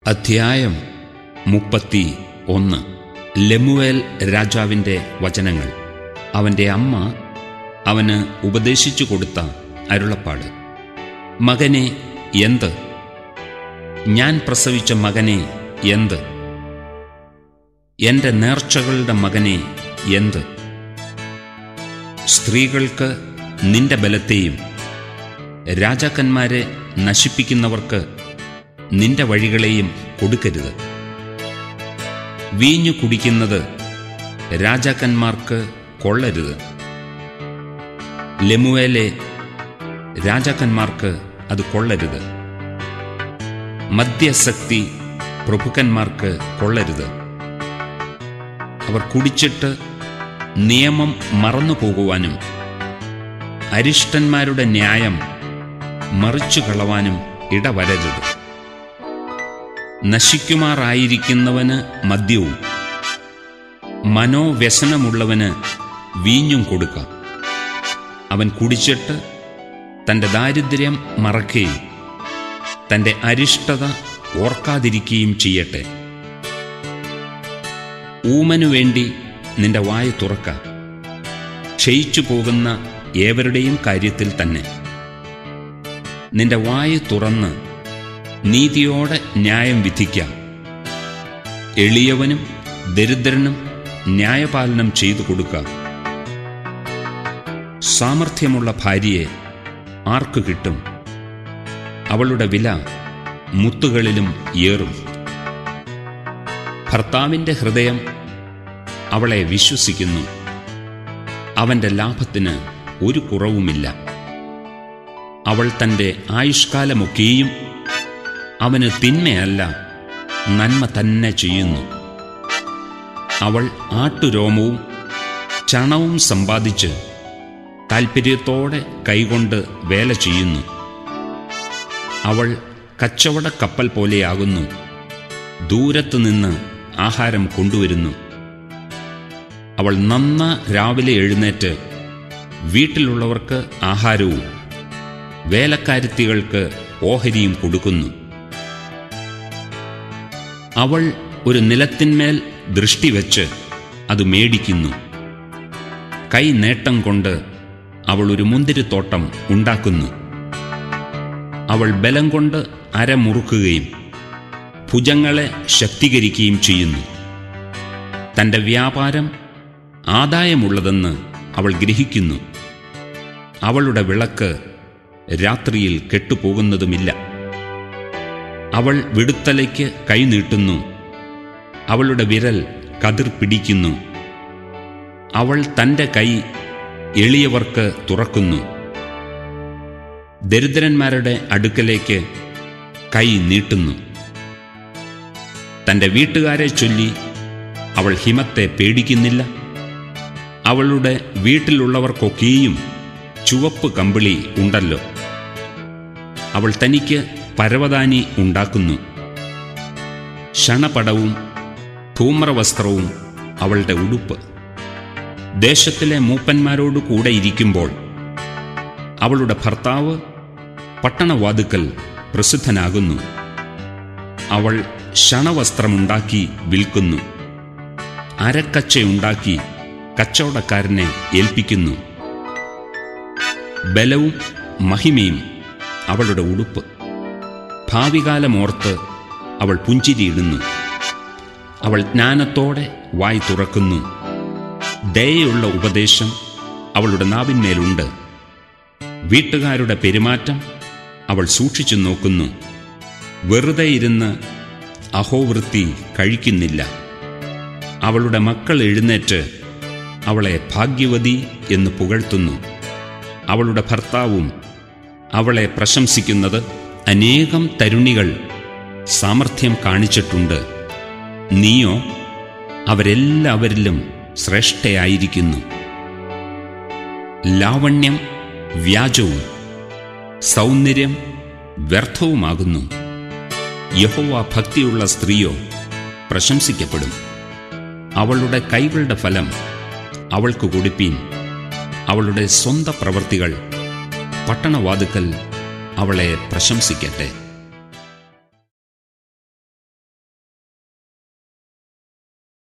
അധ്യായം 31. ലെമുവേൽ രാജാവിൻ്റെ വചനങ്ങൾ. അവൻ്റെ അമ്മ അവന് ഉപദേശിച്ചു കൊടുത്ത അരുളപ്പാട്. മകനെ എന്ത്? ഞാൻ പ്രസവിച്ച മകനെ എന്ത്? എൻ്റെ നേർച്ചകളുടെ മകനെ എന്ത്? സ്ത്രീകൾക്ക് നിന്റെ ബലത്തെയും രാജാക്കന്മാരെ നശിപ്പിക്കുന്നവർക്ക് നിന്റെ വഴികളെയും കൊടുക്കരുത്. വീഞ്ഞു കുടിക്കുന്നത് രാജാക്കന്മാർക്ക് കൊള്ളരുത്. ലെമുവേലെ, രാജാക്കന്മാർക്ക് അത് കൊള്ളരുത്. മദ്യാസക്തി പ്രഭുക്കന്മാർക്ക് കൊള്ളരുത്. അവർ കുടിച്ചിട്ട് നിയമം മറന്നുപോകുവാനും അരിഷ്ടന്മാരുടെ ന്യായം മറിച്ചു കളവാനും ഇടവരരുത്. നശിക്കുമാറായിരിക്കുന്നവന് മദ്യവും മനോവ്യസനമുള്ളവന് വീഞ്ഞും കൊടുക്കാം. അവൻ കുടിച്ചിട്ട് തൻ്റെ ദാരിദ്ര്യം മറക്കുകയും തൻ്റെ അരിഷ്ടത ഓർക്കാതിരിക്കുകയും ചെയ്യട്ടെ. ഊമനു വേണ്ടി നിന്റെ വായ തുറക്ക, ക്ഷയിച്ചു പോകുന്ന ഏവരുടെയും കാര്യത്തിൽ തന്നെ. നിന്റെ വായ തുറന്ന് നീതിയോടെ ന്യായം വിധിക്കാം. എളിയവനും ദരിദ്രനും ന്യായപാലനം ചെയ്തു കൊടുക്കാം. സാമർഥ്യമുള്ള ഭാര്യയെ ആർക്കു കിട്ടും? അവളുടെ വില മുത്തുകളിലും ഏറും. ഭർത്താവിൻ്റെ ഹൃദയം അവളെ വിശ്വസിക്കുന്നു. അവൻ്റെ ലാഭത്തിന് ഒരു കുറവുമില്ല. അവൾ തൻ്റെ ആയുഷ്കാലമൊക്കെയും അവന് തിന്മയല്ല, നന്മ തന്നെ ചെയ്യുന്നു. അവൾ ആട്ടുരോമവും ചണവും സമ്പാദിച്ച് താൽപ്പര്യത്തോടെ കൈകൊണ്ട് വേല ചെയ്യുന്നു. അവൾ കച്ചവട കപ്പൽ പോലെയാകുന്നു, ദൂരത്തുനിന്ന് ആഹാരം കൊണ്ടുവരുന്നു. അവൾ രാവിലെ എഴുന്നേറ്റ് വീട്ടിലുള്ളവർക്ക് ആഹാരവും വേലക്കാരത്തികൾക്ക് ഓഹരിയും കൊടുക്കുന്നു. അവൾ ഒരു നിലത്തിന്മേൽ ദൃഷ്ടിവെച്ച് അത് മേടിക്കുന്നു. കൈ നേട്ടം കൊണ്ട് അവൾ ഒരു മുന്തിരിത്തോട്ടം ഉണ്ടാക്കുന്നു. അവൾ ബലം കൊണ്ട് അരമുറുക്കുകയും ഭുജങ്ങളെ ശക്തീകരിക്കുകയും ചെയ്യുന്നു. തൻ്റെ വ്യാപാരം ആദായമുള്ളതെന്ന് അവൾ ഗ്രഹിക്കുന്നു. അവളുടെ വിളക്ക് രാത്രിയിൽ കെട്ടുപോകുന്നതുമില്ല. അവൾ വിടുത്തലയ്ക്ക് കൈനീട്ടുന്നു. അവളുടെ വിരൽ കതിർ പിടിക്കുന്നു. അവൾ തൻ്റെ കൈ എളിയവർക്ക് തുറക്കുന്നു. ദരിദ്രന്മാരുടെ അടുക്കലേക്ക് കൈ നീട്ടുന്നു. തൻ്റെ വീട്ടുകാരെ ചൊല്ലി അവൾ ഹിമത്തെ പേടിക്കുന്നില്ല. അവളുടെ വീട്ടിലുള്ളവർക്കൊക്കെയും ചുവപ്പ് കമ്പിളി ഉണ്ടല്ലോ. അവൾ തനിക്ക് പരവതാനി ഉണ്ടാക്കുന്നു. ശണപടവും ധൂമ്രവസ്ത്രവും അവളുടെ ഉടുപ്പ്. ദേശത്തിലെ മൂപ്പന്മാരോടു കൂടെ ഇരിക്കുമ്പോൾ അവളുടെ ഭർത്താവ് പട്ടണവാതുക്കൽ പ്രസിദ്ധനാകുന്നു. അവൾ ശണവസ്ത്രമുണ്ടാക്കി വിൽക്കുന്നു. അരക്കച്ചയുണ്ടാക്കി കച്ചവടക്കാരനെ ഏൽപ്പിക്കുന്നു. ബലവും മഹിമയും അവളുടെ ഉടുപ്പ്. ഭാവികാലമോർത്ത് അവൾ പുഞ്ചിരിയിടുന്നു. അവൾ ജ്ഞാനത്തോടെ വായ് തുറക്കുന്നു. ദയയുള്ള ഉപദേശം അവളുടെ നാവിന്മേലുണ്ട്. വീട്ടുകാരുടെ പെരുമാറ്റം അവൾ സൂക്ഷിച്ചു നോക്കുന്നു. വെറുതെ ഇരുന്ന് അഹോവൃത്തി കഴിക്കുന്നില്ല. അവളുടെ മക്കൾ എഴുന്നേറ്റ് അവളെ ഭാഗ്യവതി എന്ന് പുകഴ്ത്തുന്നു. അവളുടെ ഭർത്താവും അവളെ പ്രശംസിക്കുന്നത്. അനേകം തരുണികൾ സാമർഥ്യം കാണിച്ചിട്ടുണ്ട്. നീയോ അവരെല്ലാവരിലും ശ്രേഷ്ഠയായിരിക്കുന്നു. ലാവണ്യം വ്യാജവും സൗന്ദര്യം വ്യർത്ഥവുമാകുന്നു. യഹോവ ഭക്തിയുള്ള സ്ത്രീയോ പ്രശംസിക്കപ്പെടും. അവളുടെ കൈകളുടെ ഫലം അവൾക്ക് കൊടുപ്പീൻ. അവളുടെ സ്വന്ത പ്രവൃത്തികൾ പട്ടണവാതുക്കൽ അവളെ പ്രശംസിക്കട്ടെ.